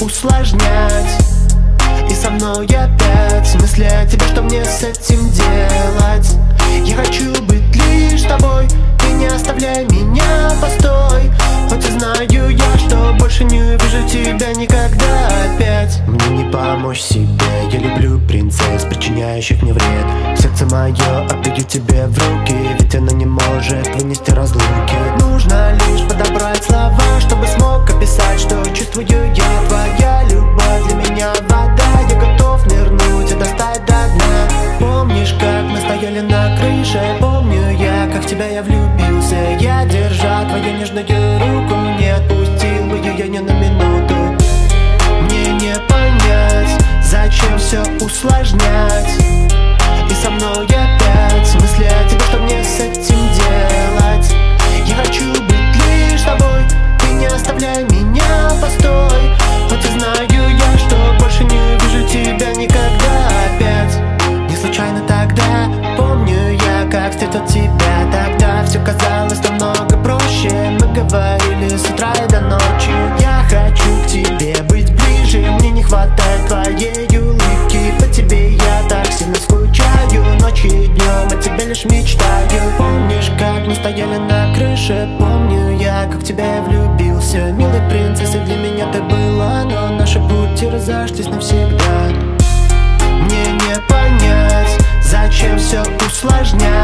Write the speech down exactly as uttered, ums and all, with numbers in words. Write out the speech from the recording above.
усложнять. И со мной опять мысли о тебе, что мне с этим делать. Я хочу быть лишь тобой, ты не оставляй меня, постой. Хоть и знаю я, что больше не увижу тебя никогда опять. Мне не помочь себе, я люблю принцесс, причиняющих мне вред. Сердце мое отдаю тебе в руки, ведь оно не может вынести разлуки. Нужно лишь подобрать слова, чтобы смог описать, что чувствую я. Твоя любовь для меня вода, я готов нырнуть и достать до дна. Помнишь, как мы стояли на крыше? Помню я, как в тебя я влюбился. Я, держа твою нежную руку, не отпустил бы ее ни на минуту. Мне не понять, зачем все усложнять. И со мной опять мысли о тебе, что мне с этим делать. Я хочу быть лишь тобой, ты не оставляй меня, постой. Хоть и знаю я, что больше не увижу тебя никогда опять. Не случайно тогда, помню я, как встретил тебя. Тогда все казалось намного проще. Мы говорили с утра и до ночи. Я хочу к тебе быть ближе, мне не хватает твоей улыбки. По тебе я так сильно скучаю, ночью и днем о тебе лишь мечтаю. Помнишь, как мы стояли на крыше? Помню я, как в тебя я влюбился. Милой принцессой для меня ты была, но наши пути разошлись навсегда. Мне не понять, зачем все усложнять.